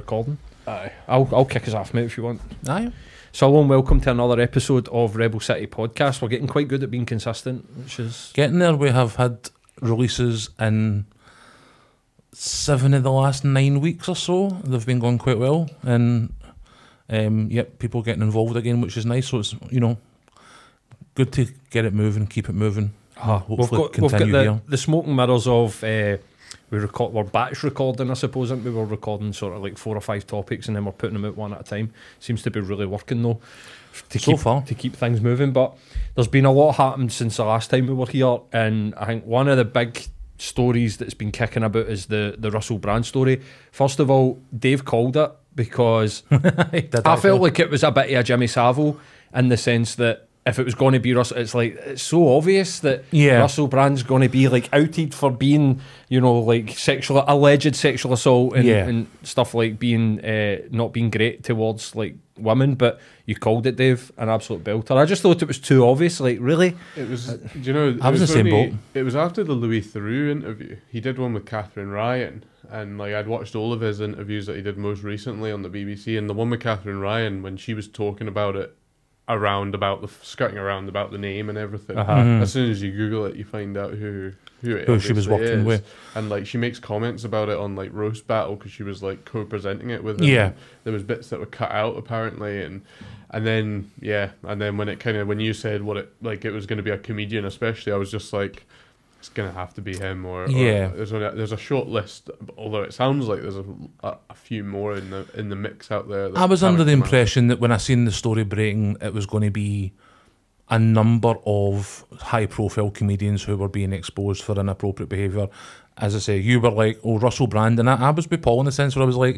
recording? Aye. I'll kick us off, mate, if you want. Aye. So hello and welcome to another episode of Rebel City Podcast. We're getting quite good at being consistent, which is... Getting there. We have had releases in 7 of the last 9 weeks or so. They've been going quite well. And, people getting involved again, which is nice. So it's, good to get it moving, keep it moving. We've got the smoking mirrors of... we're batch recording, I suppose, aren't we? We're recording sort of like 4 or 5 topics and then we're putting them out one at a time. Seems to be really working though to keep things moving. But there's been a lot happened since the last time we were here, and I think one of the big stories that's been kicking about is the Russell Brand story. First of all, Dave called it because I felt like it was a bit of a Jimmy Savile in the sense that if it was going to be Russell, it's so obvious that Russell Brand's going to be like outed for being, like alleged sexual assault and stuff, like being not being great towards like women. But you called it, Dave, an absolute belter. I just thought it was too obvious. Like, really? It was. I was the same boat. It was after the Louis Theroux interview. He did one with Catherine Ryan, and like I'd watched all of his interviews that he did most recently on the BBC, and the one with Catherine Ryan when she was talking about it. Skirting around about the name and everything. As soon as you Google it, you find out who she was working with, and like she makes comments about it on like Roast Battle because she was like co-presenting it with him. Yeah, there was bits that were cut out apparently, and then when you said what it was going to be a comedian, especially, I was just like, it's gonna have to be him, or there's a short list. Although it sounds like there's a few more in the mix out there. I was under the impression that when I seen the story breaking, it was going to be a number of high-profile comedians who were being exposed for inappropriate behaviour. As I say, you were like, "Oh, Russell Brand," and I was with Paul in the sense where I was like,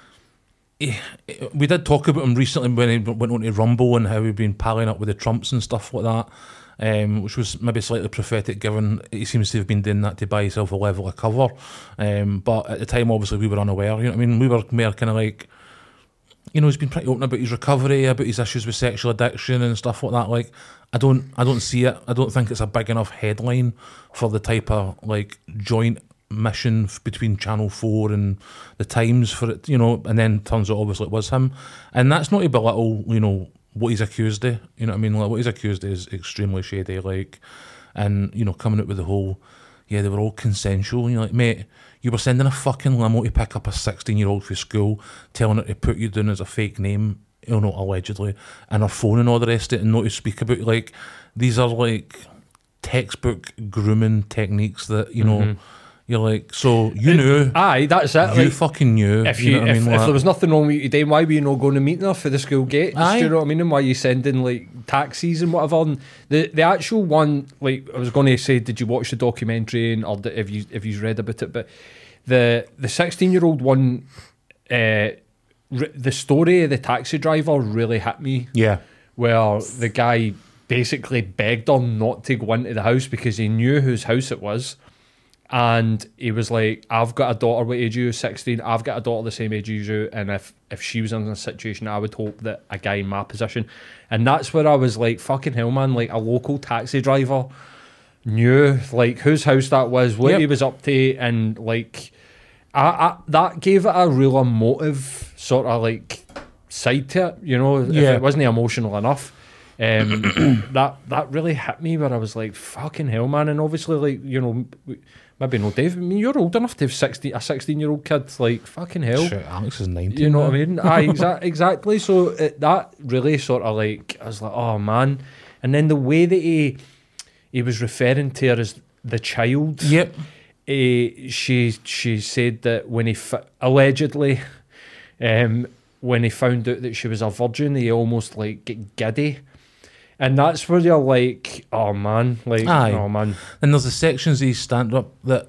we did talk about him recently when he went on to Rumble and how he'd been palling up with the Trumps and stuff like that. Which was maybe slightly prophetic given he seems to have been doing that to buy himself a level of cover. But at the time, obviously, we were unaware. We were more kind of like, he's been pretty open about his recovery, about his issues with sexual addiction and stuff like that. Like, I don't see it. I don't think it's a big enough headline for the type of like joint mission between Channel 4 and the Times for it, and then turns out obviously it was him. And that's not to belittle, what he's accused of, Like, what he's accused of is extremely shady, like, and, coming out with the whole, they were all consensual, like, mate, you were sending a fucking limo to pick up a 16-year-old for school, telling her to put you down as a fake name, allegedly, and her phone and all the rest of it, and not to speak about, like, these are, like, textbook grooming techniques that, you're like, so you knew. Aye, that's it. You fucking knew. If there was nothing wrong with you today, why were you not going to meet her for the school gate? Aye. Do you know what I mean? And why are you sending like taxis and whatever? And the actual one, like I was going to say, did you watch the documentary or if you read about it? But the 16-year-old one, the story of the taxi driver really hit me. Yeah, where the guy basically begged her not to go into the house because he knew whose house it was. And he was like, I've got a daughter what age you, 16, I've got a daughter the same age as you, and if she was in a situation, I would hope that a guy in my position. And that's where I was like, fucking hell, man, like a local taxi driver knew like whose house that was, what he was up to, and like I that gave it a real emotive sort of like side to it, if it wasn't emotional enough. That really hit me where I was like, fucking hell, man. And obviously, like, maybe no, Dave, I mean, you're old enough to have a 16-year-old kid, like, fucking hell. Shit, Alex is 19. You know what I mean? Aye, exactly. So that really sort of like, I was like, oh, man. And then the way that he was referring to her as the child. Yep. She said that when he allegedly, when he found out that she was a virgin, he almost like get giddy. And that's where you're like, oh man, like, aye. Oh man. And there's the sections of his stand-up that,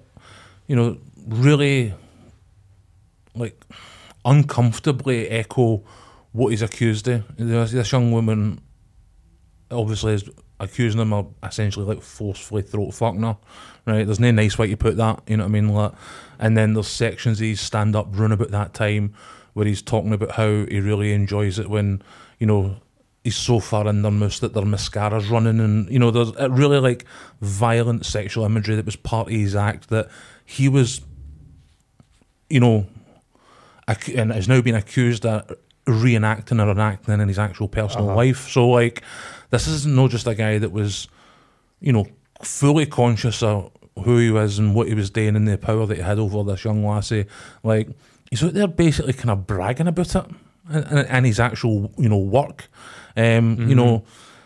really, like, uncomfortably echo what he's accused of. This young woman obviously is accusing him of essentially, like, forcefully throat fucking her, right? There's no nice way to put that, you know what I mean? Like, and then there's sections of his stand-up run about that time where he's talking about how he really enjoys it when, he's so far in their mouth that their mascara's running, and there's a really like violent sexual imagery that was part of his act that he was and has now been accused of reenacting or enacting in his actual personal life. So, like, this is not just a guy that was, you know, fully conscious of who he was and what he was doing and the power that he had over this young lassie. Like, he's out there basically kind of bragging about it and his actual, you know, work. You know,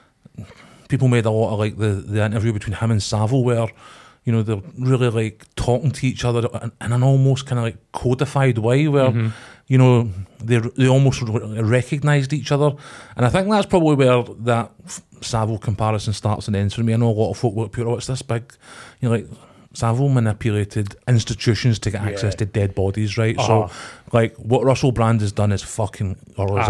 people made a lot of, like, the interview between him and Savile where, you know, they're really, like, talking to each other in an almost kind of, like, codified way where, you know, they almost recognised each other. And I think that's probably where that Savile comparison starts and ends for me. I know a lot of folk look at, oh, it's this big, you know, like, Savile manipulated institutions to get access to dead bodies, right? So, like, what Russell Brand has done is fucking, or is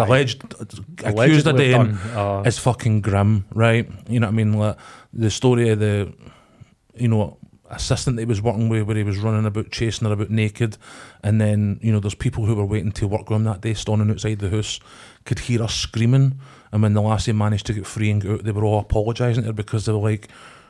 accused of doing, is fucking grim, right? You know what I mean? Like, the story of the, you know, assistant that he was working with, where he was running about, chasing her about naked, and then, you know, there's people who were waiting to work with him that day, standing outside the house, could hear her screaming, and when the lassie managed to get free and get out, they were all apologising to her because they were like,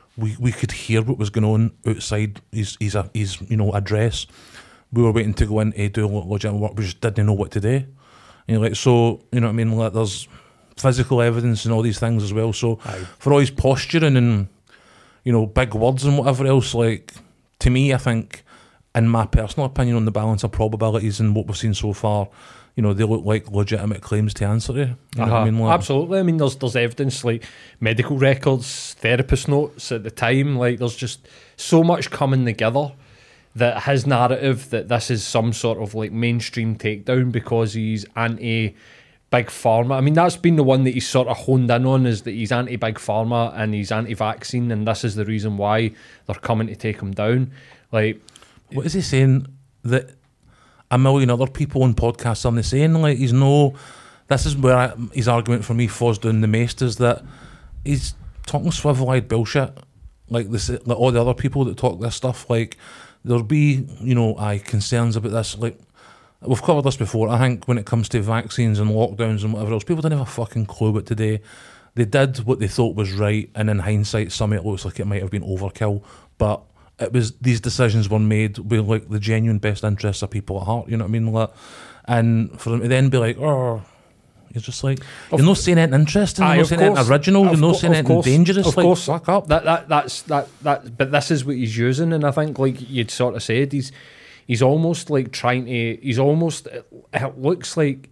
we could hear what was going on outside his you know, address. We were waiting to go in to do legitimate work, we just didn't know what to do. You know, like, so, you know what I mean, like, there's physical evidence and all these things as well. So for all his posturing and, you know, big words and whatever else, like, to me, I think, in my personal opinion, on the balance of probabilities and what we've seen so far, you know, they look like legitimate claims to answer to. You know what I mean? Like, absolutely. I mean, there's evidence, like medical records, therapist notes at the time. Like, there's just so much coming together that his narrative that this is some sort of, like, mainstream takedown because he's anti Big Pharma. I mean, that's been the one that he's sort of honed in on, is that he's anti-Big Pharma and he's anti-vaccine, and this is the reason why they're coming to take him down. Like, what is he saying? That a million other people on podcasts are saying, like, he's no... This is where his argument for me falls down the most, is that he's talking swivel-eyed bullshit. Like this, like all the other people that talk this stuff. Like, there'll be, you know, concerns about this. Like, we've covered this before. I think when it comes to vaccines and lockdowns and whatever else, people didn't have a fucking clue what to do. They did what they thought was right, and in hindsight, some of it looks like it might have been overkill. But it was, these decisions were made with, like, the genuine best interests of people at heart. You know what I mean? Like, and for them to then be like, oh, you're just like, you're not saying anything interesting, you're not saying anything original, you're not saying anything dangerous. Of course, fuck up. That's but this is what he's using, and I think, like you'd sort of said, he's almost like trying to. He's almost. It looks like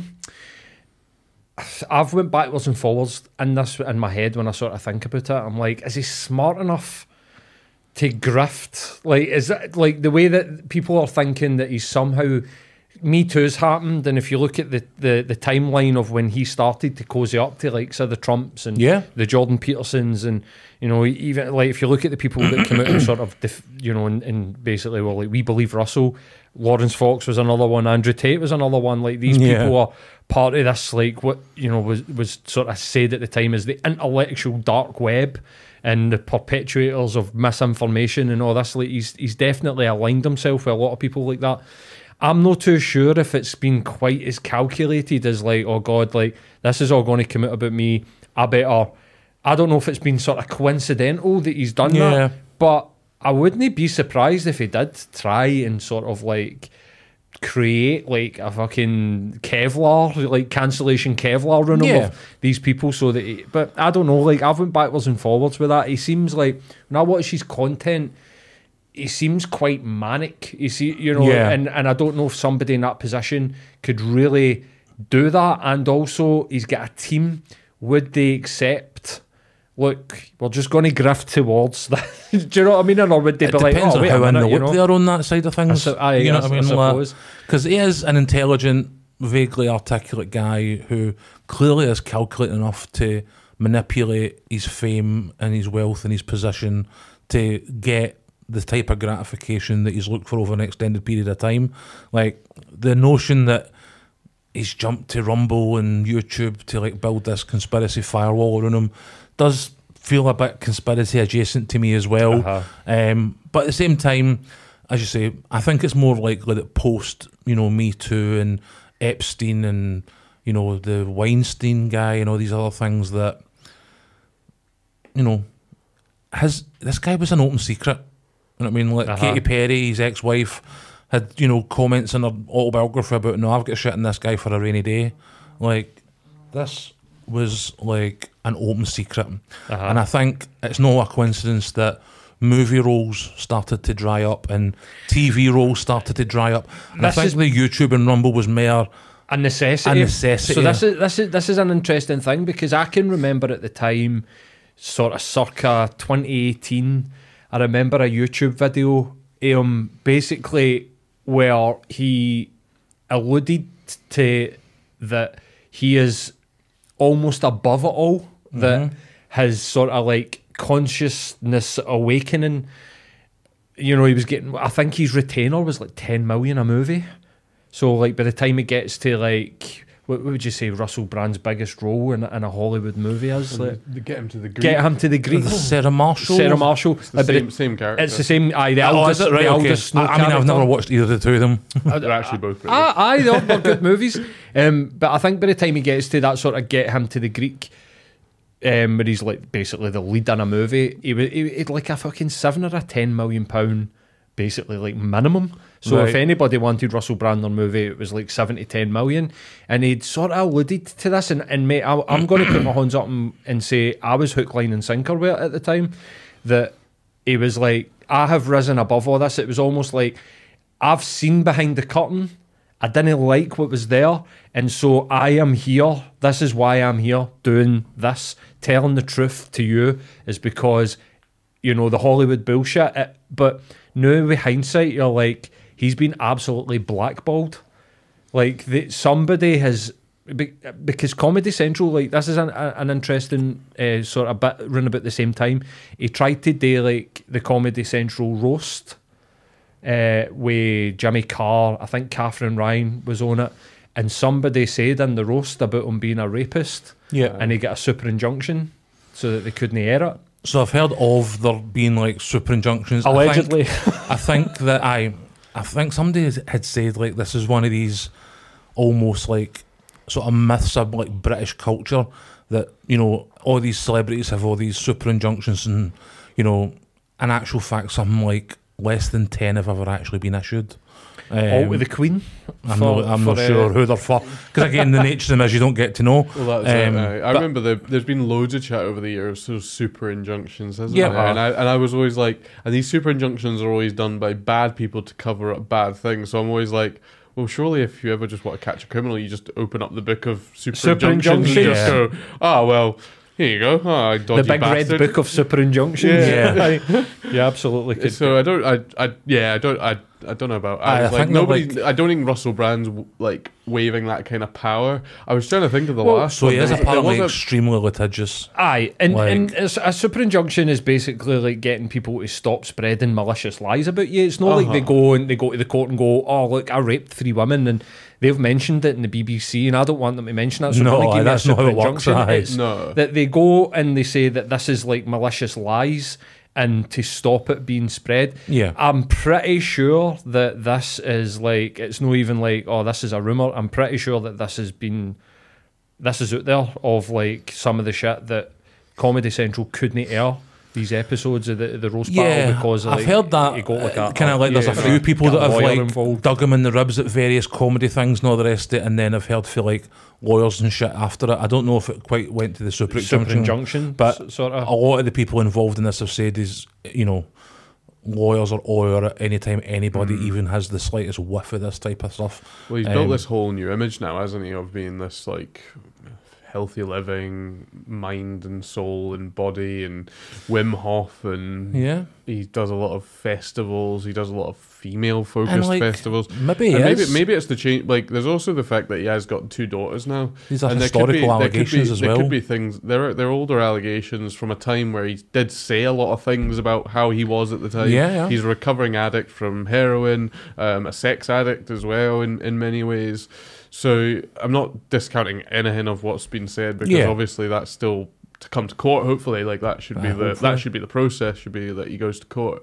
I've went backwards and forwards in this in my head when I sort of think about it. I'm like, is he smart enough to grift? Like, is it like the way that people are thinking that he's somehow Me Too's happened, and if you look at the timeline of when he started to cozy up to, like, so the Trumps and the Jordan Petersons, and, you know, even like if you look at the people that came out and sort of you know, and basically were like, we believe Russell, Lawrence Fox was another one, Andrew Tate was another one. Like, these people are part of this, like, what, you know, was sort of said at the time as the intellectual dark web and the perpetuators of misinformation and all this. Like, he's definitely aligned himself with a lot of people like that. I'm not too sure if it's been quite as calculated as, like, oh God, like, this is all going to come out about me, I don't know if it's been sort of coincidental that he's done that, but I wouldn't be surprised if he did try and sort of, like, create, like, a fucking Kevlar, like, cancellation Kevlar run of these people, so that but I don't know, like, I've went backwards and forwards with that. He seems like, when I watch his content, he seems quite manic. You see, you know, and I don't know if somebody in that position could really do that. And also, he's got a team. Would they accept, look, we're just going to grift towards that? Do you know what I mean? Or would they be like, depends oh, wait on how in in the loop they are on that side of things. You know what I mean? Because he is an intelligent, vaguely articulate guy who clearly is calculated enough to manipulate his fame and his wealth and his position to get the type of gratification that he's looked for over an extended period of time. Like, the notion that he's jumped to Rumble and YouTube to, like, build this conspiracy firewall around him does feel a bit conspiracy adjacent to me as well. But at the same time, as you say, I think it's more likely that post, you know, Me Too and Epstein and, you know, the Weinstein guy and all these other things, that, you know, this guy was an open secret. You know what I mean? Like, Katy Perry, his ex-wife, had, comments in her autobiography about, no, I've got shit in this guy for a rainy day. Like, this was like an open secret. And I think it's not a coincidence that movie roles started to dry up and TV roles started to dry up. And I think the YouTube and Rumble was more a necessity. So this is an interesting thing, because I can remember at the time, sort of circa 2018, I remember a YouTube video basically where he alluded to that he is almost above it all, that his sort of like consciousness awakening, he was getting, I think his retainer was like 10 million a movie. So like by the time it gets to like, what would you say Russell Brand's biggest role in a Hollywood movie is? Like, get him to the Greek. Get him to the Greek. Sarah Marshall. It's the same character. It's the same. The eldest. Is it? Right, okay. I mean, I've never watched either of the two of them. They're actually both pretty good. They're good movies. But I think by the time he gets to that sort of get him to the Greek, where he's like basically the lead in a movie, he'd like a fucking £7 or £10 million basically like minimum. So if anybody wanted Russell Brand on a movie, it was like 7 to 10 million. And he'd sort of alluded to this. And mate, I'm going to put my hands up and say I was hook, line and sinker with it at the time. That he was like, I have risen above all this. It was almost like, I've seen behind the curtain. I didn't like what was there. And so I am here. This is why I'm here doing this. Telling the truth to you is because, the Hollywood bullshit. But now with hindsight, you're like, he's been absolutely blackballed. Like, somebody has... Because Comedy Central, like, this is an interesting sort of bit run about the same time. He tried to do, like, the Comedy Central roast with Jimmy Carr. I think Catherine Ryan was on it. And somebody said in the roast about him being a rapist. Yeah. And he got a super injunction so that they couldn't air it. So I've heard of there being, like, super injunctions. Allegedly. I think somebody had said, like, this is one of these almost like sort of myths of like British culture that, all these celebrities have all these super injunctions and, in actual fact, something like less than 10 have ever actually been issued. All with the Queen? I'm not sure who they're for. Because again, the nature of them is you don't get to know. Well, that's I remember there's been loads of chat over the years, those super injunctions, hasn't there? And I was always like, and these super injunctions are always done by bad people to cover up bad things. So I'm always like, well, surely if you ever just want to catch a criminal, you just open up the book of super injunctions and just go, well, here you go. Oh, dodgy the big bastard. Red book of super injunctions. Yeah, yeah, absolutely. Could so I don't know about. I don't think Russell Brand's like waving that kind of power. I was trying to think of the last. So one. he is apparently extremely litigious. And a super injunction is basically like getting people to stop spreading malicious lies about you. It's not like they go to the court and go, oh look, I raped 3 women and they've mentioned it in the BBC, and I don't want them to mention that. So that's not how it works. That they go and they say that this is like malicious lies, and to stop it being spread. Yeah, I'm pretty sure that this is like, it's not even like, oh, this is a rumour. I'm pretty sure that this is out there of like some of the shit that Comedy Central couldn't air. These episodes of the roast battle because I've heard that kind of like there's a few people that have like dug him in the ribs at various comedy things and all the rest of it, and then I've heard for like lawyers and shit after it. I don't know if it quite went to the super injunction, but sort of. A lot of the people involved in this have said is, lawyers are over it anytime anybody even has the slightest whiff of this type of stuff. Well, he's built this whole new image now, hasn't he, of being this like healthy living, mind and soul and body, and Wim Hof, and he does a lot of festivals. He does a lot of female-focused festivals. Maybe it's the change. Like, there's also the fact that he has got 2 daughters now. These are historical allegations as well. There could be things. They're older allegations from a time where he did say a lot of things about how he was at the time. Yeah. He's a recovering addict from heroin, a sex addict as well in many ways. So I'm not discounting anything of what's been said, because obviously that's still to come to court. Hopefully, like that should be the process. Should be that he goes to court.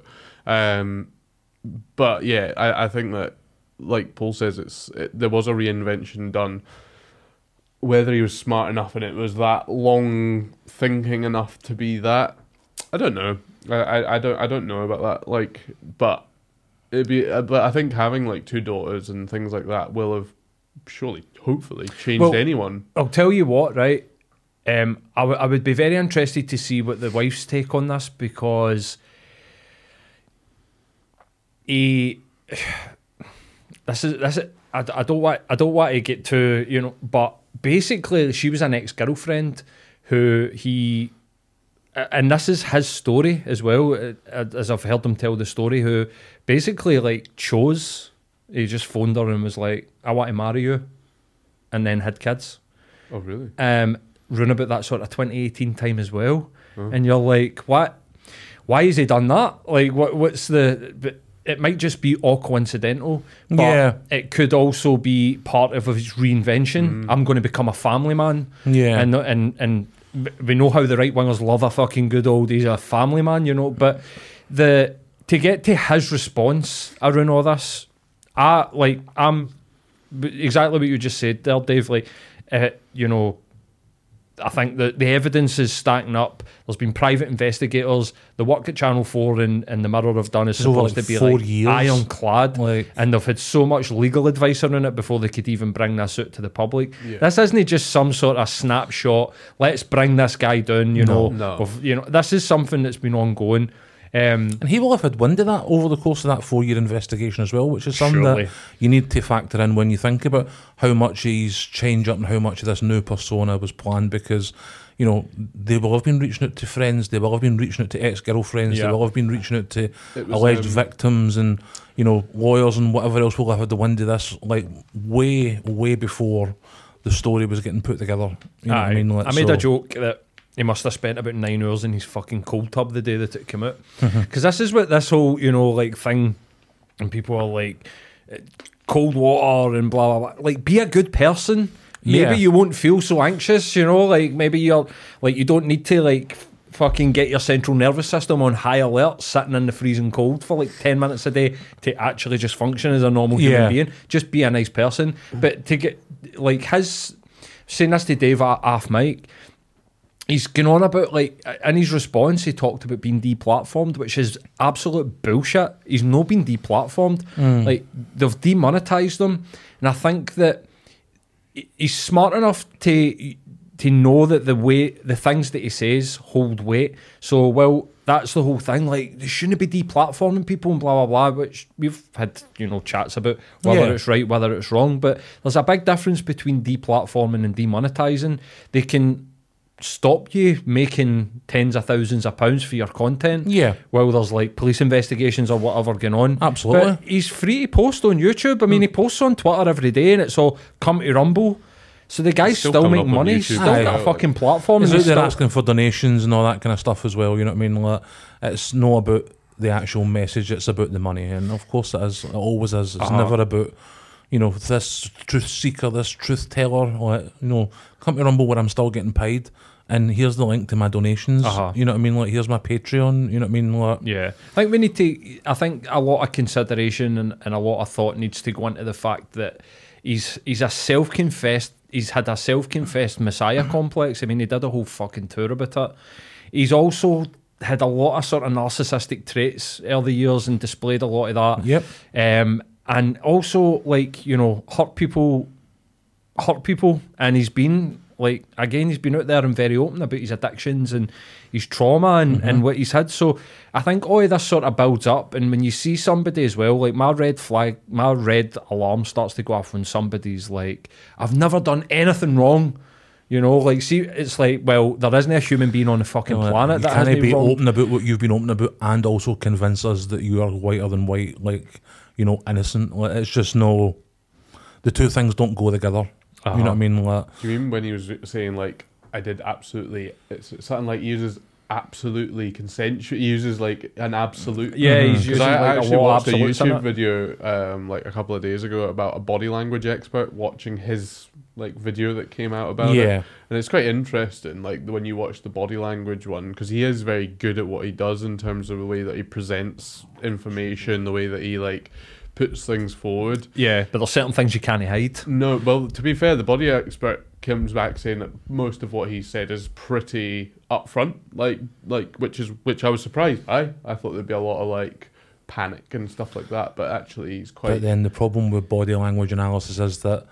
But yeah, I think that, like Paul says, there was a reinvention done. Whether he was smart enough and it was that long thinking enough to be that, I don't know. I don't know about that. Like, but It'd be, but I think having like 2 daughters and things like that will have surely, hopefully, changed anyone. I'll tell you what, right? I would be very interested to see what the wife's take on this, because this is I don't want to get too, but basically she was an ex-girlfriend who he, and this is his story as well, as I've heard him tell the story, who basically like he just phoned her and was like, I want to marry you, and then had kids. Oh really? Run about that sort of 2018 time as well. And you're like, what? Why has he done that? Like, what's the... It might just be all coincidental, but it could also be part of his reinvention. I'm going to become a family man. Yeah. And we know how the right-wingers love a fucking good old, he's a family man, but to get to his response around all this, I'm exactly what you just said there, Dave. Like, I think that the evidence is stacking up. There's been private investigators. The work that Channel 4 and the Mirror have done is supposed to be 4 years. Ironclad. And they've had so much legal advice around it before they could even bring this out to the public. Yeah. This isn't just some sort of snapshot. Let's bring this guy down, No. This is something that's been ongoing. And he will have had wind of that over the course of that 4-year investigation as well, which is something that you need to factor in when you think about how much he's changed up and how much of this new persona was planned, because they will have been reaching out to friends, they will have been reaching out to ex-girlfriends, they will have been reaching out to alleged victims, and lawyers and whatever else will have had the wind of this like way before the story was getting put together. You know what I mean? I made a joke that he must have spent about 9 hours in his fucking cold tub the day that it came out. Because this is what this whole, thing, and people are like, cold water and blah, blah, blah. Like, be a good person. Maybe you won't feel so anxious, like, maybe you're, like, you don't need to, like, fucking get your central nervous system on high alert, sitting in the freezing cold for, like, 10 minutes a day to actually just function as a normal human being. Just be a nice person. But to get, like, saying this to Dave off mic, he's going on about, like, in his response, he talked about being deplatformed, which is absolute bullshit. He's not been deplatformed. Like, they've demonetized him. And I think that he's smart enough to know that the things that he says hold weight. So, well, that's the whole thing. Like, they shouldn't be deplatforming people and blah, blah, blah, which we've had, chats about whether it's right, whether it's wrong. But there's a big difference between deplatforming and demonetizing. They can stop you making tens of thousands of pounds for your content while there's like police investigations or whatever going on. Absolutely. But he's free to post on YouTube. I mean, he posts on Twitter every day and it's all come to Rumble. So the guy's still making money. He's still got a fucking platform. He's out there asking for donations and all that kind of stuff as well, you know what I mean? Like, it's not about the actual message, it's about the money. And of course it is. It always is. It's never about, this truth seeker, this truth teller, like, come to Rumble where I'm still getting paid. And here's the link to my donations. You know what I mean? Like, here's my Patreon. You know what I mean? Like, I think we need to. I think a lot of consideration and a lot of thought needs to go into the fact that he's a self-confessed. He's had a self-confessed messiah complex. I mean, he did a whole fucking tour about it. He's also had a lot of sort of narcissistic traits early years and displayed a lot of that. Yep. And also, like, hurt people, and he's been. Like, again, he's been out there and very open about his addictions and his trauma and what he's had. So I think all of this sort of builds up. And when you see somebody as well, like, my red alarm starts to go off when somebody's like, I've never done anything wrong. Like, see, it's like, well, there isn't a human being on the fucking planet that hasn't be wrong. Open about what you've been open about and also convince us that you are whiter than white, like, innocent. Like, it's just no... The two things don't go together. You know what I mean? Like, do you mean when he was saying, like, I did absolutely... It's something like he uses absolutely consensual... He uses, like, an absolute... Yeah, he's using, I like, actually watched a YouTube video, like, a couple of days ago about a body language expert watching his, like, video that came out about it. And it's quite interesting, like, when you watch the body language one, because he is very good at what he does in terms of the way that he presents information, the way that he, like... puts things forward. Yeah, but there's certain things you can't hide. No, well, to be fair, the body expert comes back saying that most of what he said is pretty upfront, like which I was surprised by. I thought there'd be a lot of, like, panic and stuff like that. But actually, he's quite. But then the problem with body language analysis is that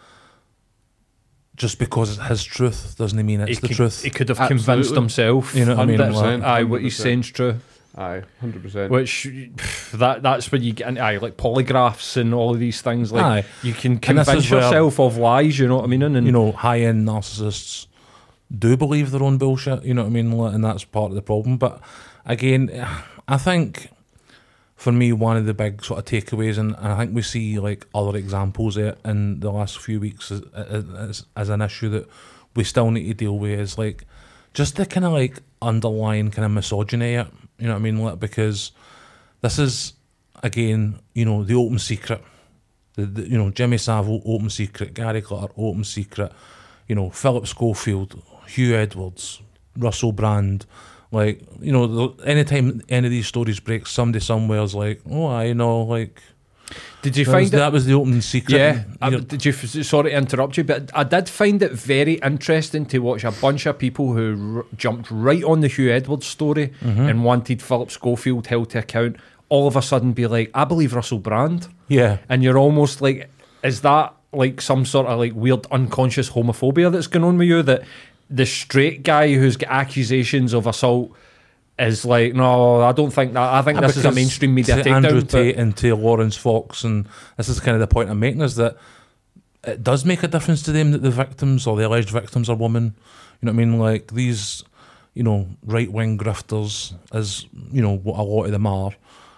just because it's his truth doesn't mean it's the truth. He could have convinced himself. You know what I mean? Like, what he's saying's true. Aye, 100%. Which that's when you get into like polygraphs and all of these things. Like you can convince yourself of lies. You know what I mean? And you know, high-end narcissists do believe their own bullshit. You know what I mean? And that's part of the problem. But again, I think for me, one of the big sort of takeaways, and I think we see like other examples of it in the last few weeks as an issue that we still need to deal with, is like just the kind of like underlying kind of misogyny. You know what I mean? Like, because this is, again, you know, the open secret. The you know, Jimmy Savile, open secret. Gary Glitter, open secret. You know, Philip Schofield, Hugh Edwards, Russell Brand. Like, you know, anytime any of these stories break, somebody somewhere is like, oh, I know, like... Did you find that was the open secret? Yeah. Did you? Sorry to interrupt you, but I did find it very interesting to watch a bunch of people who jumped right on the Hugh Edwards story and wanted Philip Schofield held to account, all of a sudden be like, I believe Russell Brand. Yeah. And you're almost like, is that like some sort of like weird unconscious homophobia that's going on with you, that the straight guy who's got accusations of assault is like, no, I don't think that. I think this is a mainstream media takedown. Andrew Tate and to Lawrence Fox, and this is kind of the point I'm making, is that it does make a difference to them that the victims or the alleged victims are women. You know what I mean? Like these, you know, right-wing grifters, as you know, what a lot of them are,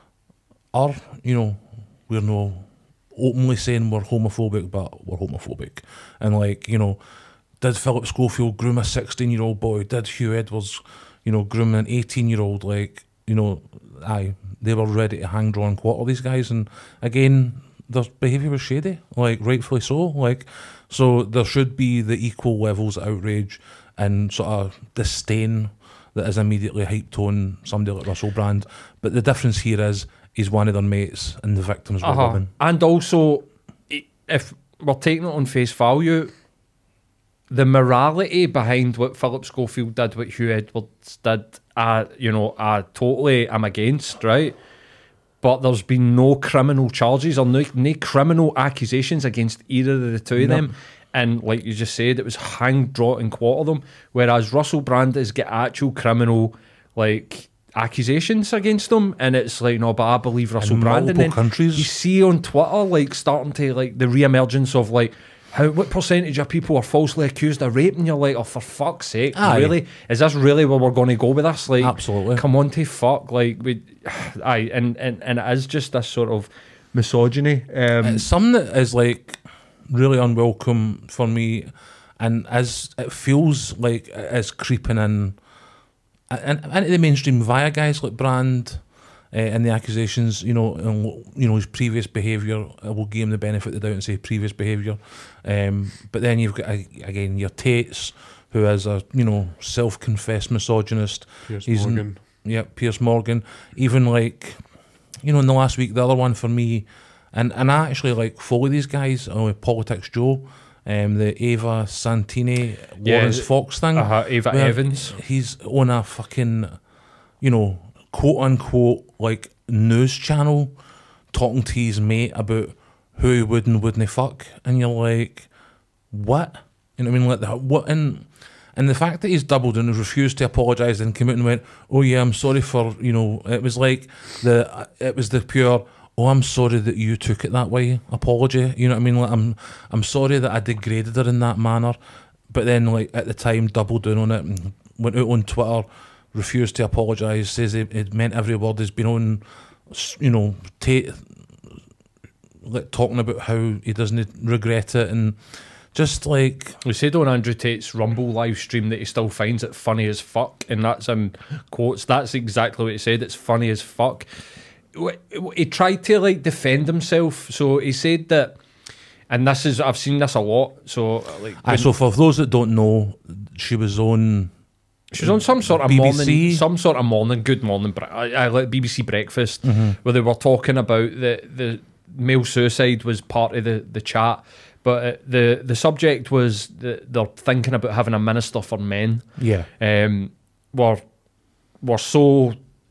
you know, we're no openly saying we're homophobic, but we're homophobic. And like, you know, did Philip Schofield groom a 16-year-old boy? Did Hugh Edwards, you know, groom an 18-year-old? Like, you know, they were ready to hang, draw and quarter these guys. And again, their behaviour was shady, like rightfully so. Like, so there should be the equal levels of outrage and sort of disdain that is immediately hyped on somebody like Russell Brand. But the difference here is he's one of their mates and the victims were women. And also, if we're taking it on face value, the morality behind what Philip Schofield did, what Hugh Edwards did, you know, I totally am against, right? But there's been no criminal charges or no criminal accusations against either of the two of them. And like you just said, it was hang, draw and quarter them. Whereas Russell Brand has got actual criminal, like, accusations against them, and it's like, no, but I believe Russell Brand. And then countries. You see on Twitter, like, starting to, like, the re-emergence of, like, what percentage of people are falsely accused of rape, and you're like, oh, for fuck's sake, really? Is this really where we're going to go with this? Like, absolutely. Come on to fuck, like, and it is just this sort of misogyny. It's something that is like really unwelcome for me, and as it feels like it is creeping in and into the mainstream via guys like Brand. And the accusations, you know, and, you know, his previous behaviour, will give him the benefit of the doubt and say previous behaviour. But then you've got, again, your Tates, who is a, you know, self-confessed misogynist. Piers Morgan. Yeah, Piers Morgan. Even like, you know, in the last week, the other one for me, and I actually like follow these guys, Politics Joe, the Ava Santini, Lawrence Fox thing. Ava Evans. He's on a fucking, you know, quote-unquote, like, news channel talking to his mate about who he would and wouldn't fuck, and you're like, what? You know what I mean? Like, what? And the fact that he's doubled and refused to apologise and came out and went, oh yeah, I'm sorry for, you know, it was like, it was the pure, oh, I'm sorry that you took it that way apology, you know what I mean? Like, I'm sorry that I degraded her in that manner, but then, like, at the time, doubled down on it and went out on Twitter, refused to apologise, says it meant every word. He's been on, you know, like, talking about how he doesn't regret it, and just like... We said on Andrew Tate's Rumble live stream that he still finds it funny as fuck, and that's in quotes. That's exactly what he said, it's funny as fuck. He tried to, like, defend himself, so he said that, and this is, I've seen this a lot, so... like, so for those that don't know, she was on some sort of BBC? morning, Good Morning, like BBC Breakfast, where they were talking about the male suicide was part of the chat, but the subject was that they're thinking about having a minister for men. Yeah. We're so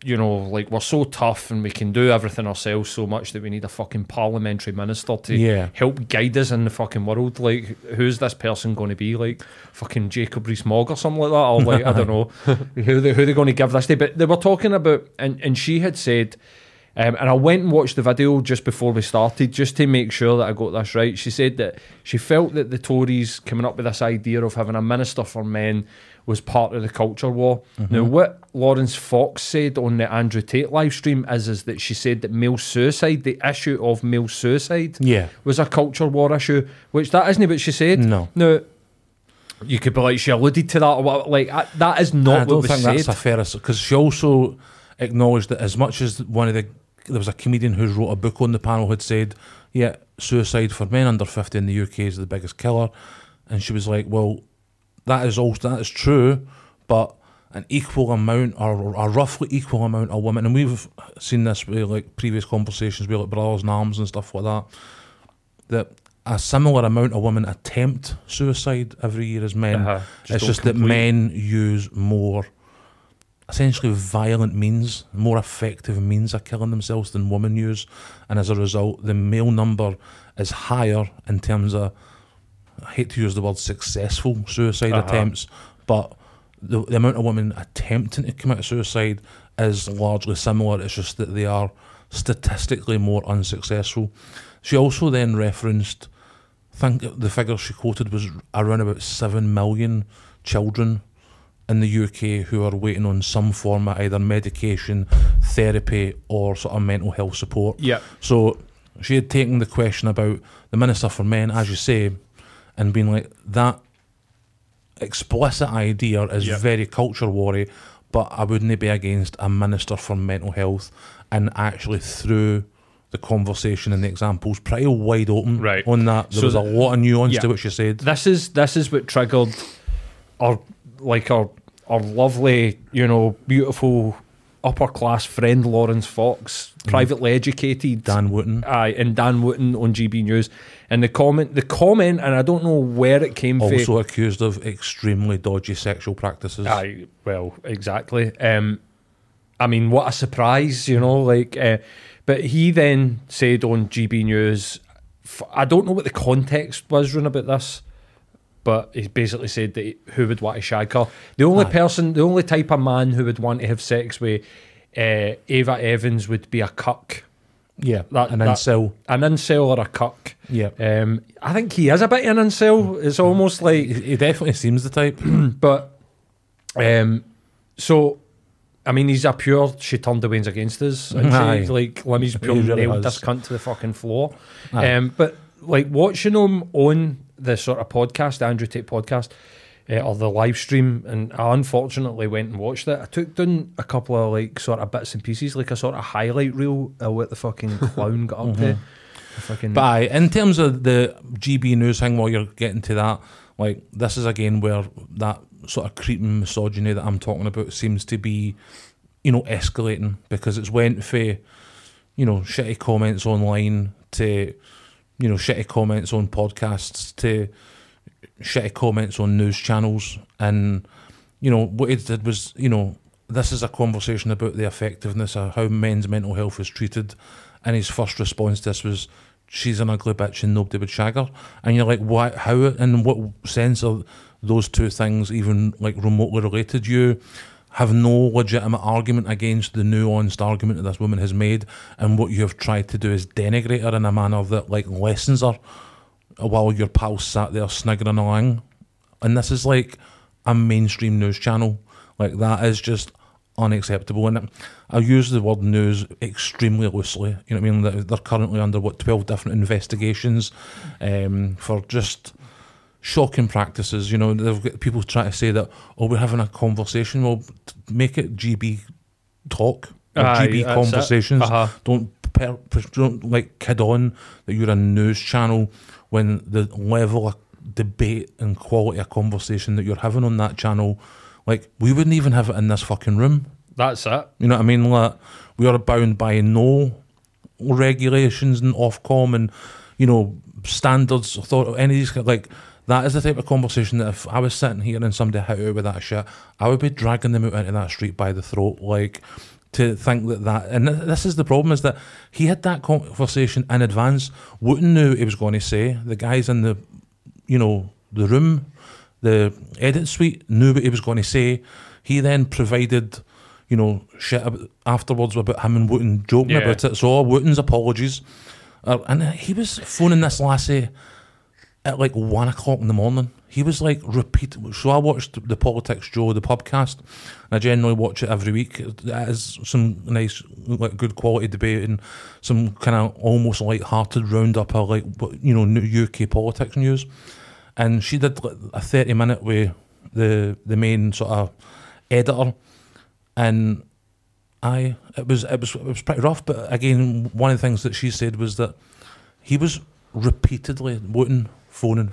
you know, like, we're so tough and we can do everything ourselves so much that we need a fucking parliamentary minister to help guide us in the fucking world. Like, who's this person going to be? Like, fucking Jacob Rees-Mogg or something like that? Or, like, I don't know who they going to give this to. But they were talking about, and she had said, and I went and watched the video just before we started, just to make sure that I got this right. She said that she felt that the Tories coming up with this idea of having a minister for men was part of the culture war. Now, what Laurence Fox said on the Andrew Tate live stream is that she said that male suicide, the issue of male suicide, was a culture war issue, which that isn't what she said. No. Now, you could be like, she alluded to that, or what, like, that is not what was said. I don't think that's a fair, because she also acknowledged that as much as there was a comedian who wrote a book on the panel had said, yeah, suicide for men under 50 in the UK is the biggest killer, and she was like, well, that is true, but an equal amount, or a roughly equal amount of women, and we've seen this with like previous conversations with like Brothers in Arms and stuff like that a similar amount of women attempt suicide every year as men. It's just that men use more, essentially violent means, more effective means of killing themselves than women use, and as a result the male number is higher in terms of, I hate to use the word successful suicide attempts, but the amount of women attempting to commit suicide is largely similar. It's just that they are statistically more unsuccessful. She also then referenced, I think the figure she quoted was around about 7 million children in the UK who are waiting on some form of either medication, therapy, or sort of mental health support. So she had taken the question about the Minister for Men, as you say, and being like, that explicit idea is very culture war-y, but I wouldn't be against a Minister for Mental Health, and actually through the conversation and the examples pretty wide open on that. There was a lot of nuance to what she said. This is what triggered our lovely, you know, beautiful upper class friend Laurence Fox, privately educated, Dan Wootton, and Dan Wootton on GB News, and the comment, and I don't know where it came from. Also accused of extremely dodgy sexual practices. Well, exactly. I mean, what a surprise, you know, like. But he then said on GB News, I don't know what the context was run about this, but he basically said that who would want to shag her. The only type of man who would want to have sex with Ava Evans would be a cuck. Yeah, an incel. An incel or a cuck. Yeah. I think he is a bit of an incel. It's almost like... He definitely seems the type. But, so... I mean, he's a pure, she turned the winds against us. And she, like, Limmy's pure really nailed this cunt to the fucking floor. But, like, watching him on the sort of podcast, the Andrew Tate podcast, or the live stream, and I unfortunately went and watched it. I took down a couple of, like, sort of bits and pieces, like a sort of highlight reel of what the fucking clown got up to. But in terms of the GB News thing, while you're getting to that, like, this is again where that sort of creeping misogyny that I'm talking about seems to be, you know, escalating, because it's went for, you know, shitty comments online to, you know, shitty comments on podcasts to shitty comments on news channels. And, you know, what it did was, you know, this is a conversation about the effectiveness of how men's mental health is treated, and his first response to this was, she's an ugly bitch and nobody would shag her. And you're like, what? How? In what sense are those two things even like remotely related? You have no legitimate argument against the nuanced argument that this woman has made, and what you have tried to do is denigrate her in a manner that like lessens her, while your pal sat there sniggering along. And this is like a mainstream news channel. Like, that is just unacceptable. And I use the word news extremely loosely. You know what I mean? They're currently under 12 different investigations for just shocking practices. You know, they've got people trying to say that, oh, we're having a conversation. Well, make it GB talk or GB conversations. Don't like kid on that you're a news channel when the level of debate and quality of conversation that you're having on that channel, like, we wouldn't even have it in this fucking room. That's it. You know what I mean? Like, we are bound by no regulations and Ofcom and, you know, standards, any of these, like, that is the type of conversation that if I was sitting here and somebody hit out with that shit, I would be dragging them out into that street by the throat. Like, to think that, and this is the problem, is that he had that conversation in advance. Wooten knew what he was going to say. The guys in the, the room, the edit suite, knew what he was going to say. He then provided, shit afterwards about him and Wooten joking about it. So Wooten's apologies. And he was phoning this lassie at like 1 o'clock in the morning. He was like so I watched the Politics Joe, the podcast, and I generally watch it every week. It has some nice, like, good quality debate and some kind of almost light-hearted roundup of, like, new UK politics news. And she did like a 30-minute with the main sort of editor, and it was pretty rough. But again, one of the things that she said was that he was repeatedly phoning,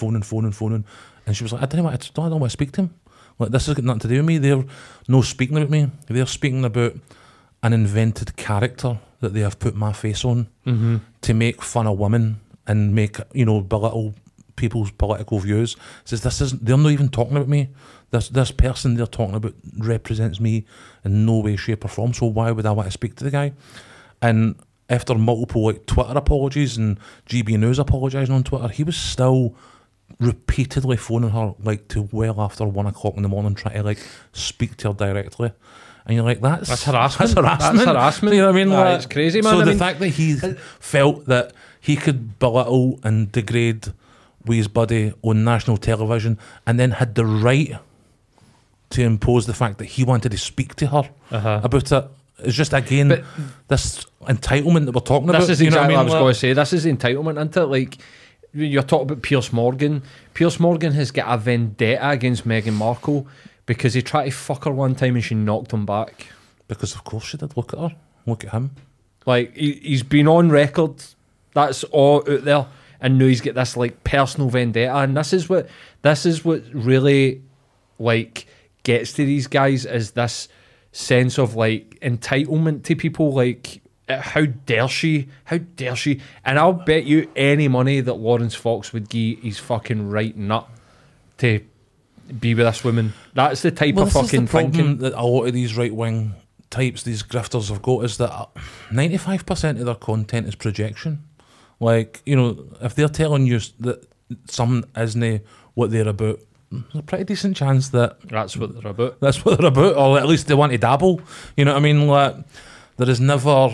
and she was like, I don't want to speak to him. Like, this has got nothing to do with me. They're no speaking about me. They're speaking about an invented character that they have put my face on to make fun of women and make, belittle people's political views. Says they're not even talking about me. This person they're talking about represents me in no way, shape or form. So why would I want to speak to the guy? And after multiple, like, Twitter apologies and GB News apologising on Twitter, he was still repeatedly phoning her, like, to well after 1 o'clock in the morning, trying to, like, speak to her directly. And you're like, that's harassment. That's harassment. You know what I mean? Like, it's crazy, man. So the fact that he felt that he could belittle and degrade with his buddy on national television, and then had the right to impose the fact that he wanted to speak to her about it, it's just, again, this entitlement that we're talking about. This is exactly what I was going to say. This is entitlement, isn't it? Like, you're talking about Piers Morgan. Piers Morgan has got a vendetta against Meghan Markle because he tried to fuck her one time and she knocked him back. Because of course she did. Look at her. Look at him. Like, he's been on record. That's all out there. And now he's got this, like, personal vendetta. And this is what really, like, gets to these guys, is this sense of, like, entitlement to people. Like, how dare she, and I'll bet you any money that Lawrence Fox would give his fucking right nut to be with this woman. That's the type of fucking thinking that a lot of these right-wing types, these grifters have got, is that 95% of their content is projection. Like, if they're telling you that something isn't what they're about, there's a pretty decent chance that that's what they're about. That's what they're about, or at least they want to dabble. You know what I mean? Like, there is never...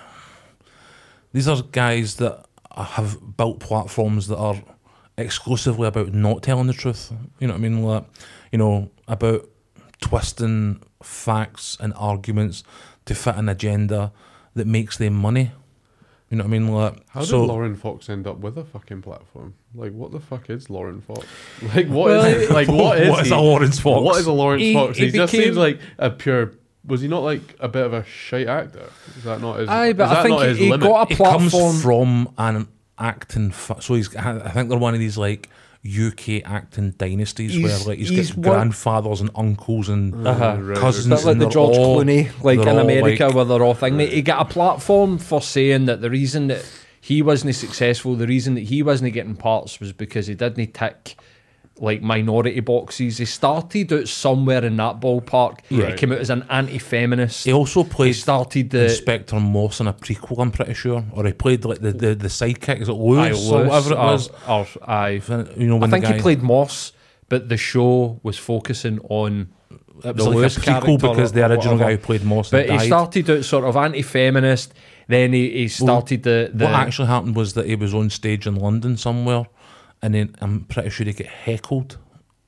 These are guys that have built platforms that are exclusively about not telling the truth. You know what I mean? Like, about twisting facts and arguments to fit an agenda that makes them money. You know what I mean? Like, how did Lauren Fox end up with a fucking platform? Like, what the fuck is Lauren Fox? Like, what is a Lawrence Fox? What is a Lawrence Fox? He just seems like a pure... Was he not, like, a bit of a shite actor? Is that not his? Aye, but I think he got a platform. He comes from an acting... So I think they're one of these, like, UK acting dynasties where, like, he's got grandfathers and uncles and cousins. Bit like the George Clooney, like, in America, where they're all thing. He got a platform for saying that the reason that he wasn't successful, the reason that he wasn't getting parts, was because he didn't tick, like, minority boxes. He started out somewhere in that ballpark. He came out as an anti-feminist. He also played Inspector Moss in a prequel, I'm pretty sure, or he played, like, the sidekick. Is it Lewis or whatever it was? I think he played Moss, but the show was focusing on it was the Lewis prequel because the original guy who played Moss but died. He started out sort of anti-feminist. Then he started the what actually happened was that he was on stage in London somewhere, and then I'm pretty sure he got heckled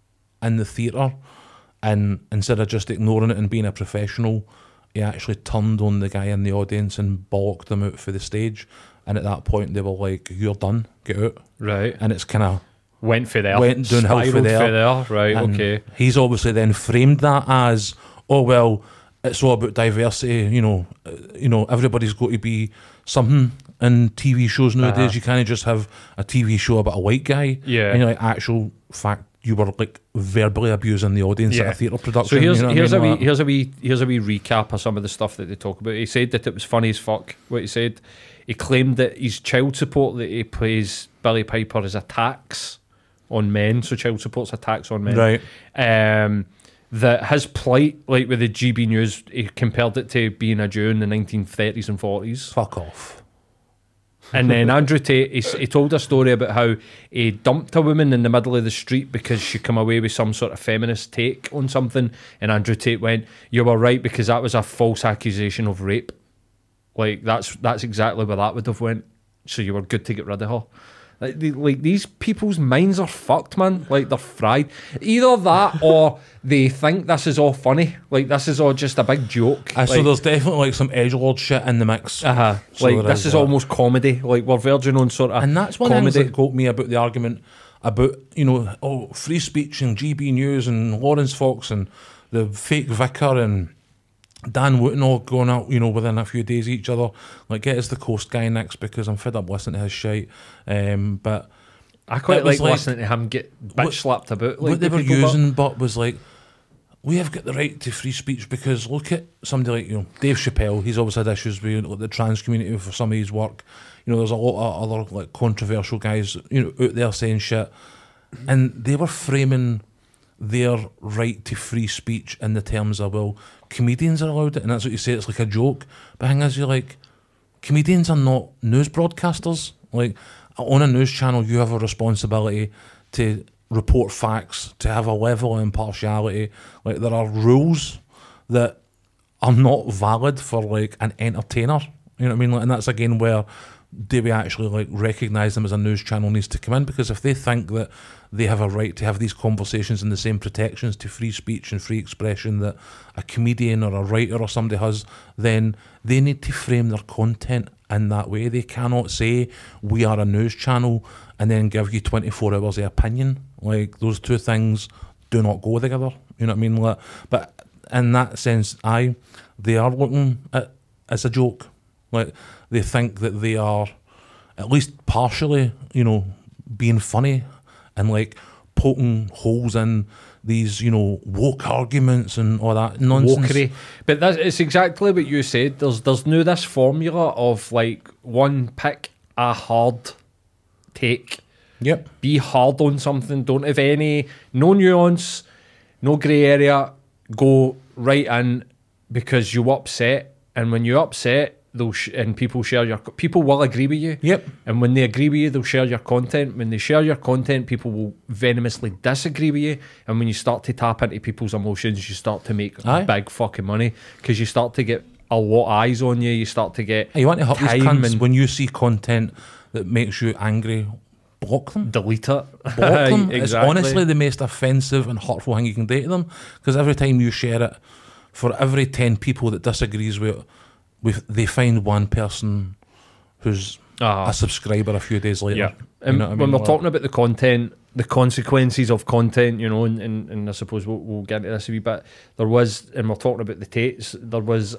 in the theatre, and instead of just ignoring it and being a professional, he actually turned on the guy in the audience and bollocked him out for the stage. And at that point they were like, "You're done, get out." Right. And it's kind of went downhill for there. Right, and okay. He's obviously then framed that as, oh well, it's all about diversity. Everybody's got to be something in TV shows nowadays. You can't just have a TV show about a white guy. Yeah. And you're like, actual fact, you were, like, verbally abusing the audience at a theatre production. So here's a wee recap of some of the stuff that they talk about. He said that it was funny as fuck what he said. He claimed that his child support that he pays Billy Piper is a tax on men. So child support's a tax on men. Right. that his plight, like with the GB News, he compared it to being a Jew in the 1930s and 40s. Fuck off. And then Andrew Tate, he told a story about how he dumped a woman in the middle of the street because she come away with some sort of feminist take on something. And Andrew Tate went, "You were right, because that was a false accusation of rape." Like, that's exactly where that would have went. So you were good to get rid of her. Like these people's minds are fucked, man. Like, they're fried. Either that or they think this is all funny. Like, this is all just a big joke. So there's definitely like some edgelord shit in the mix. So like, this is almost comedy. Like, we're verging on sort of. And that's one thing that got me about the argument about, you know, free speech and GB News and Lawrence Fox and the fake vicar and Dan Wootton all going out, you know, within a few days of each other. Like, get us the Coast guy next, because I'm fed up listening to his shite. But I quite like listening to him get bitch slapped about. Like, what they were using, but was like, we have got the right to free speech because look at somebody like, you know, Dave Chappelle. He's always had issues with, like, the trans community for some of his work. You know, there's a lot of other like controversial guys, you know, out there saying shit, and they were framing their right to free speech in the terms of, well, comedians are allowed it, and that's what you say, it's like a joke. But the thing is, you're like, comedians are not news broadcasters. Like, on a news channel, you have a responsibility to report facts, to have a level of impartiality. Like, there are rules that are not valid for, like, an entertainer. You know what I mean? Like, and that's again where do we actually, like, recognise them as a news channel needs to come in, because if they think that they have a right to have these conversations and the same protections to free speech and free expression that a comedian or a writer or somebody has, then they need to frame their content in that way. They cannot say we are a news channel and then give you 24 hours of opinion. Like, those two things do not go together. You know what I mean? Like, but in that sense, they are looking at it as a joke. Like, they think that they are at least partially, you know, being funny and, like, poking holes in these, you know, woke arguments and all that nonsense. Wokery. But it's exactly what you said. There's no this formula of, like, one pick a hard take. Yep. Be hard on something. Don't have no nuance, no grey area. Go right in because you're upset. And when you're upset, and people will agree with you. Yep. And when they agree with you, they'll share your content. When they share your content, people will venomously disagree with you. And when you start to tap into people's emotions, you start to make big fucking money, because you start to get a lot of eyes on you. You start to get you want to help these cunts. When you see content that makes you angry, block them. Delete it. Block them. Exactly. It's honestly the most offensive and hurtful thing you can do to them, because every time you share it, for every 10 people that disagrees with they find one person who's a subscriber a few days later. Yeah. And you know when we're talking about the content, the consequences of content, you know, and I suppose we'll get into this a wee bit. There was, and we're talking about the Tates, there was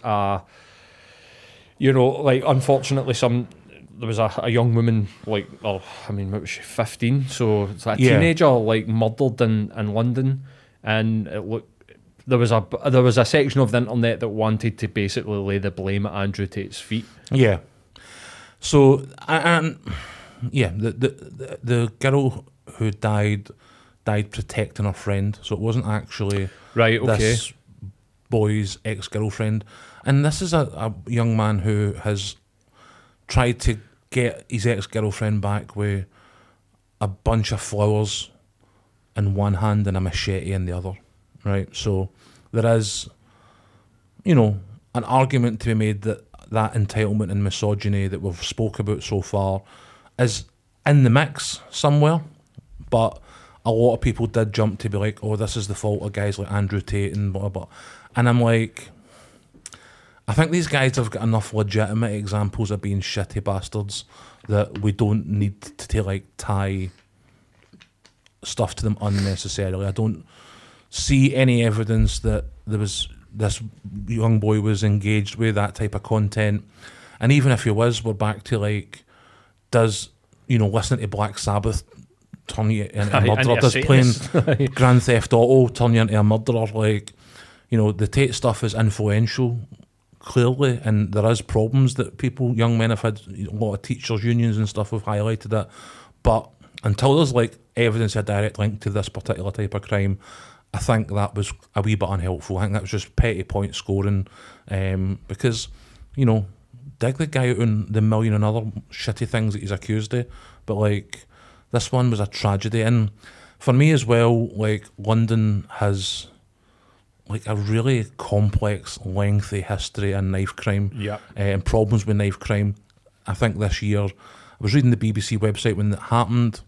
you know, like, unfortunately there was a young woman, like, what was she, 15? So it's a teenager, like, murdered in London, and it looked. There was a section of the internet that wanted to basically lay the blame at Andrew Tate's feet. Yeah. So, and yeah, the girl who died protecting her friend. So it wasn't actually this boy's ex-girlfriend. And this is a young man who has tried to get his ex-girlfriend back with a bunch of flowers in one hand and a machete in the other. Right, so there is, you know, an argument to be made that entitlement and misogyny that we've spoke about so far is in the mix somewhere, but a lot of people did jump to be like, oh, this is the fault of guys like Andrew Tate and blah, blah. And I'm like, I think these guys have got enough legitimate examples of being shitty bastards that we don't need to like tie stuff to them unnecessarily. I don't see any evidence that this young boy was engaged with that type of content, and even if he was, we're back to, like, does, you know, listening to Black Sabbath turn you into a murderer? Does playing Grand Theft Auto turn you into a murderer? Like, you know, the Tate stuff is influential, clearly, and there is problems that young men have had. A lot of teachers' unions and stuff have highlighted it, but until there's, like, evidence of a direct link to this particular type of crime, I think that was a wee bit unhelpful. I think that was just petty point scoring, because, you know, dig the guy out on the million and other shitty things that he's accused of, but like this one was a tragedy. And for me as well, like London has like a really complex, lengthy history in knife crime, and problems with knife crime. I think this year, I was reading the BBC website when it happened,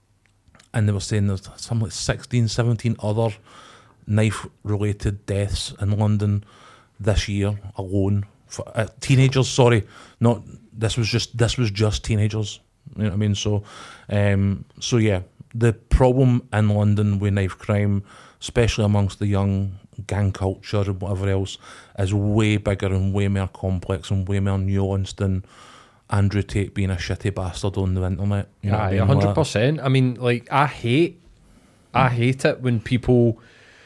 and they were saying there's something like 16, 17 other knife-related deaths in London this year alone. For, teenagers, sorry, not this was just teenagers. You know what I mean? So yeah, the problem in London with knife crime, especially amongst the young, gang culture and whatever else, is way bigger and way more complex and way more nuanced than Andrew Tate being a shitty bastard on the internet. You know what I mean? 100%. I mean, like, I hate it when people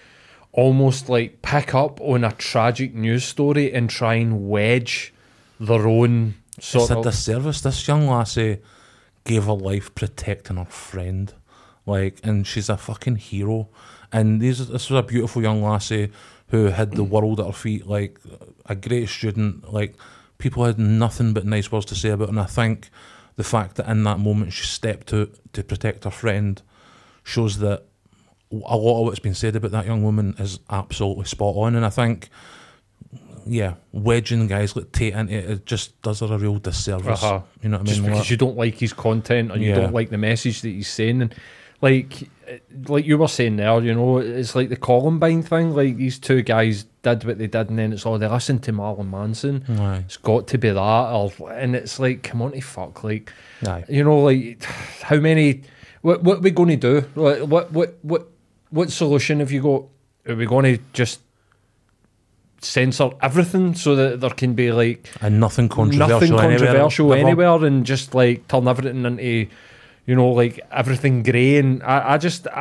almost like pick up on a tragic news story and try and wedge their own sort of... It's a disservice. This young lassie gave her life protecting her friend, like, and she's a fucking hero. And this was a beautiful young lassie who had the world at her feet, like a great student. Like, people had nothing but nice words to say about her. And I think the fact that in that moment she stepped out to protect her friend shows that a lot of what's been said about that young woman is absolutely spot on. And I think, yeah, wedging guys like Tate into it just does her a real disservice. You know what I mean? Just because you don't like his content or you don't like the message that he's saying. And like you were saying there, you know, it's like the Columbine thing. Like, these two guys did what they did, and then it's all they listened to Marilyn Manson. It's got to be that, and it's like, come on to fuck, like, you know, like, how many? What are we going to do? Like, what solution have you got? Are we going to just censor everything so that there can be like and nothing controversial anywhere, and just like turn everything into, you know, like everything grey? And I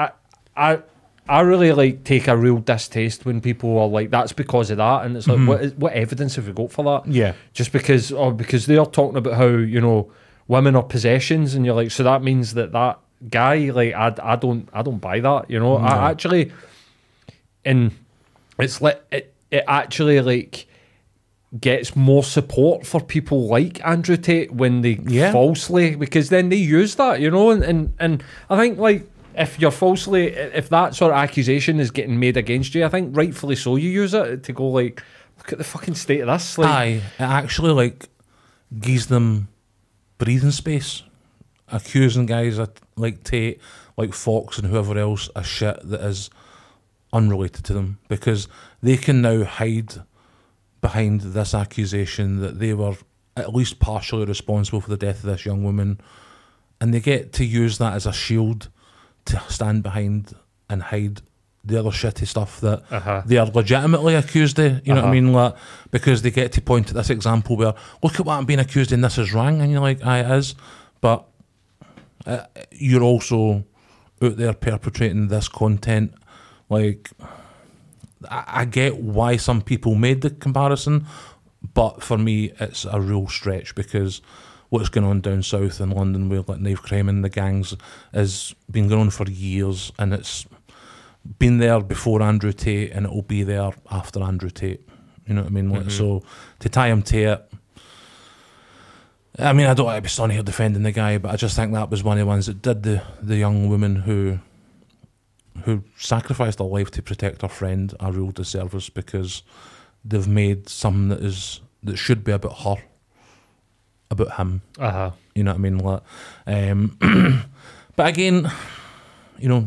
really like take a real distaste when people are like, that's because of that, and it's like, what evidence have we got for that? Yeah, just because they are talking about how, you know, women are possessions, and you're like, so that means that guy, like, I don't buy that, you know. I actually, and it's like it actually like gets more support for people like Andrew Tate when they falsely, because then they use that, you know, and I think, like, if that sort of accusation is getting made against you, I think rightfully so, you use it to go like, look at the fucking state of this. Like, it actually like gives them breathing space. Accusing guys like Tate, like Fox and whoever else, of shit that is unrelated to them, because they can now hide behind this accusation that they were at least partially responsible for the death of this young woman, and they get to use that as a shield to stand behind and hide the other shitty stuff that they are legitimately accused of, you know what I mean? Like, because they get to point at this example where, look at what I'm being accused of and this is wrong, and you're like, it is, but you're also out there perpetrating this content. Like, I get why some people made the comparison, but for me it's a real stretch, because what's going on down south in London with like knife crime and the gangs has been going on for years, and it's been there before Andrew Tate and it will be there after Andrew Tate, you know what I mean? Like, so to tie him to it, I mean, I don't want to be standing here defending the guy, but I just think that was one of the ones that did the young woman who sacrificed her life to protect her friend a real disservice, because they've made something that should be about her, about him. You know what I mean? Like, but again, you know,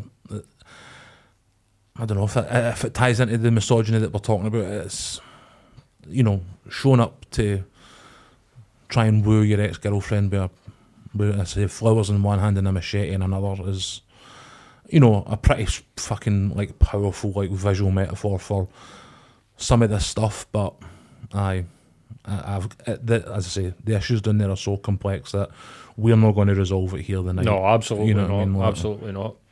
I don't know if it ties into the misogyny that we're talking about. It's, you know, showing up to try and woo your ex-girlfriend with I say flowers in one hand and a machete in another is, you know, a pretty fucking like powerful like visual metaphor for some of this stuff. But as I say, the issues down there are so complex that we're not going to resolve it here tonight. No, absolutely you know not. I mean? Like, absolutely not.